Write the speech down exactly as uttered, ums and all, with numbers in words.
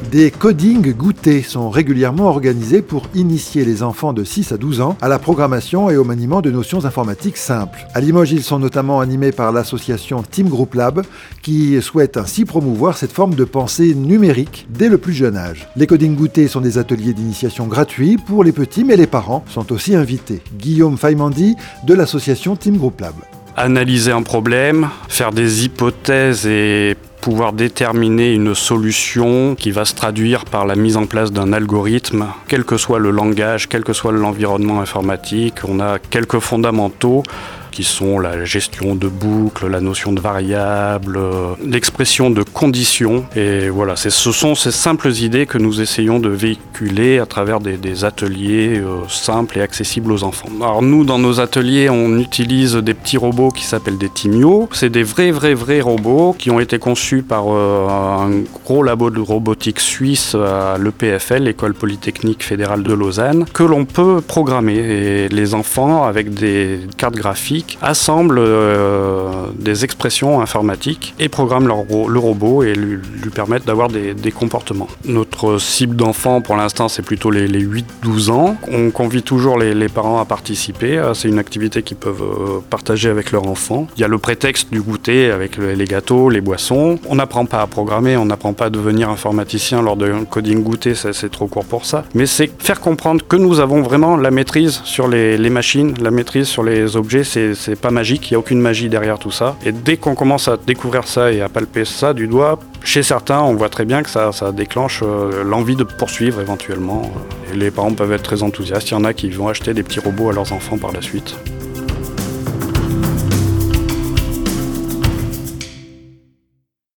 Des coding goûtés sont régulièrement organisés pour initier les enfants de six à douze ans à la programmation et au maniement de notions informatiques simples. À Limoges, ils sont notamment animés par l'association Team Group Lab qui souhaite ainsi promouvoir cette forme de pensée numérique dès le plus jeune âge. Les coding goûtés sont des ateliers d'initiation gratuits pour les petits, mais les parents sont aussi invités. Guillaume Faimandi de l'association Team Group Lab. Analyser un problème, faire des hypothèses et pouvoir déterminer une solution qui va se traduire par la mise en place d'un algorithme, quel que soit le langage, quel que soit l'environnement informatique. On a quelques fondamentaux qui sont la gestion de boucles, la notion de variable, l'expression de conditions. Et voilà, c'est, ce sont ces simples idées que nous essayons de véhiculer à travers des, des ateliers euh, simples et accessibles aux enfants. Alors nous, dans nos ateliers, on utilise des petits robots qui s'appellent des Timio. C'est des vrais, vrais, vrais robots qui ont été conçus par euh, un gros labo de robotique suisse à l'E P F L, l'École Polytechnique Fédérale de Lausanne, que l'on peut programmer. Et les enfants, avec des cartes graphiques, assemblent euh, des expressions informatiques et programment leur ro- le robot et lui, lui permettent d'avoir des, des comportements. Notre cible d'enfants pour l'instant c'est plutôt les, les huit douze ans. On convie toujours les, les parents à participer. C'est une activité qu'ils peuvent euh, partager avec leur enfant. Il y a le prétexte du goûter avec le, les gâteaux, les boissons. On n'apprend pas à programmer, on n'apprend pas à devenir informaticien lors d'un coding goûter, ça, c'est trop court pour ça. Mais c'est faire comprendre que nous avons vraiment la maîtrise sur les, les machines, la maîtrise sur les objets. C'est C'est pas magique, il n'y a aucune magie derrière tout ça. Et dès qu'on commence à découvrir ça et à palper ça du doigt, chez certains, on voit très bien que ça, ça déclenche euh, l'envie de poursuivre éventuellement. Et les parents peuvent être très enthousiastes. Il y en a qui vont acheter des petits robots à leurs enfants par la suite.